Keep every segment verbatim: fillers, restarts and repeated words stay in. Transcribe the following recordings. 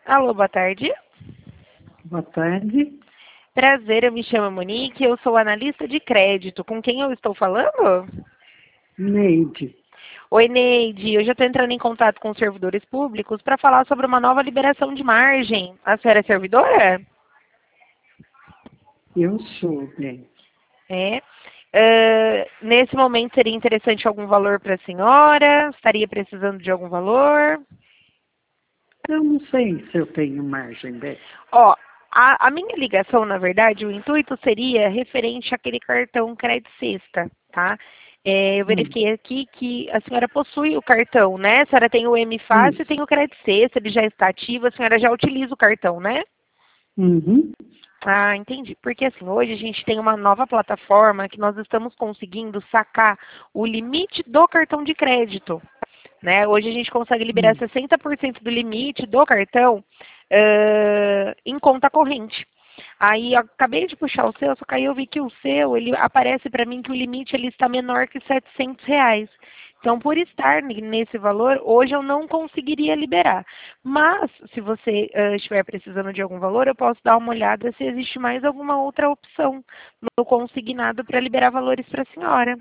Alô, boa tarde. Boa tarde. Prazer, eu me chamo Monique, eu sou analista de crédito. Com quem eu estou falando? Neide. Oi, Neide. Eu já estou entrando em contato com os servidores públicos para falar sobre uma nova liberação de margem. A senhora é servidora? Eu sou, bem. É. Uh, nesse momento seria interessante algum valor para a senhora? Estaria precisando de algum valor? Eu não sei se eu tenho margem, bem. Ó, a, a minha ligação, na verdade, o intuito seria referente àquele cartão Crédito Sexta, tá? É, eu verifiquei aqui que a senhora possui o cartão, né? A senhora tem o M Fácil e tem o Crédito Sexta, ele já está ativo, a senhora já utiliza o cartão, né? Uhum. Ah, entendi. Porque assim, hoje a gente tem uma nova plataforma que nós estamos conseguindo sacar o limite do cartão de crédito, né? Hoje a gente consegue liberar Uhum. sessenta por cento do limite do cartão uh, em conta corrente. Aí eu acabei de puxar o seu, só que aí eu vi que o seu, ele aparece para mim que o limite ele está menor que setecentos reais. Então, por estar nesse valor, hoje eu não conseguiria liberar. Mas, se você uh, estiver precisando de algum valor, eu posso dar uma olhada se existe mais alguma outra opção no consignado para liberar valores para a senhora.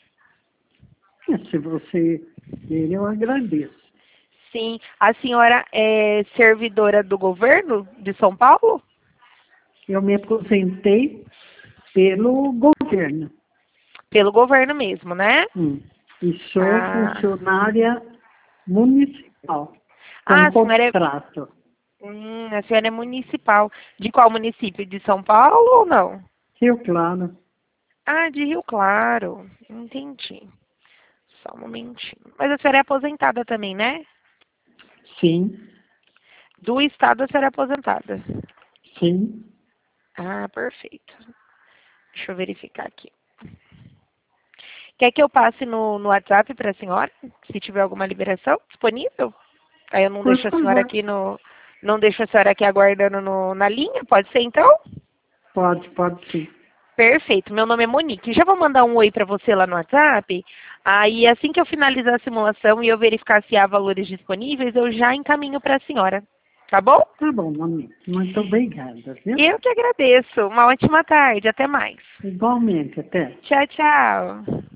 Se você ver, eu agradeço. Sim. A senhora é servidora do governo de São Paulo? Eu me aposentei pelo governo. Pelo governo mesmo, né? Hum. E sou Ah, funcionária municipal, com ah a senhora é, contrato. hum, a senhora é municipal. De qual município? De São Paulo ou não? Rio Claro. Ah, de Rio Claro. Entendi. Só um momentinho. Mas a senhora é aposentada também, né? Sim, Do estado a senhora é aposentada. sim. Ah, perfeito. Deixa eu verificar aqui. Quer que eu passe no, no WhatsApp para a senhora? Se tiver alguma liberação disponível? Aí eu não Por deixo a senhora favor. aqui no... Não deixo a senhora aqui aguardando no, na linha? Pode ser então? Pode, pode sim. Perfeito. Meu nome é Monique. Já vou mandar um oi para você lá no WhatsApp. Aí assim que eu finalizar a simulação e eu verificar se há valores disponíveis, eu já encaminho para a senhora. Tá bom? Tá bom, Monique. Muito obrigada, viu? Eu que agradeço. Uma ótima tarde. Até mais. Igualmente, até. Tchau, tchau.